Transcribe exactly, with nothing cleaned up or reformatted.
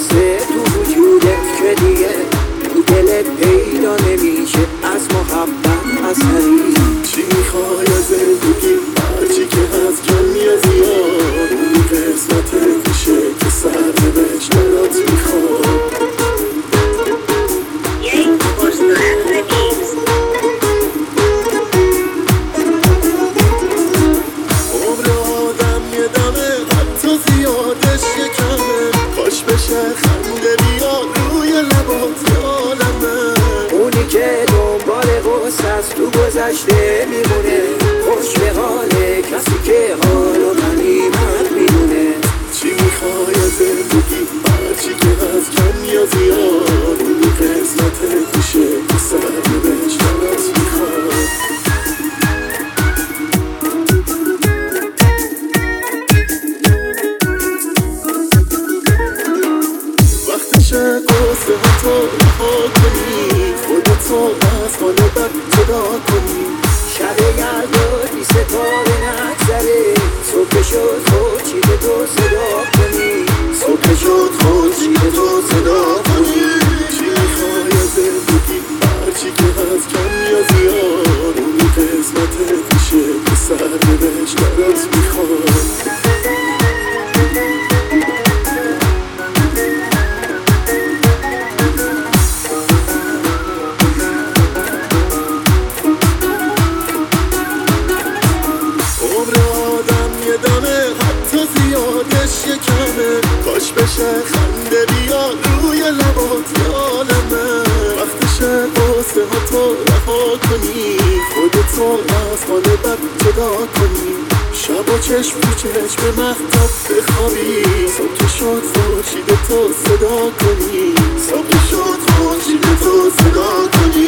قصه تو وجودت که دیگه تو دلت پیدا نمیشه از محبت اثری. چی میخوای از زندگی هرچی که هست کمی یا زیاد اون قسمت میشه که سرنوشت برات میخواد. عمر آدم یه دمه حتی زیادش یه کمه، کاش بشه خنده بیاد روی لبات یالمه. اونی که دنبال غصه از تو گذشته میمونه، خوش به حال کسی که حالو غنیمت میدونه. چی میخوای از زندگی هرچی که هست کم یا زیاد اون قسمت میشه که سرنوشت برات میخواد. وقتشه قصه ها تو رها کنی، خودتو از حال بد جدا کنی. شب یلدا بی ستاره نگذره، صبح شد خورشید تو صدا کنی. صبح شد خورشید تو صدا کنی. چی میخوای از زندگی هرچی که هست کم یا زیاد اون قسمت میشه که سرنوشت برات میخواد. یه کمه، کاش بشه خنده بیاد روی لبات یالمه. وقتشه قصه ها تو رها کنی، خودتو از حال بد جدا کنی. شب و چشم تو چشم مهتاب بخوابی، صبح شد خورشید تو صدا کنی. صبح شد خورشید تو صدا کنی.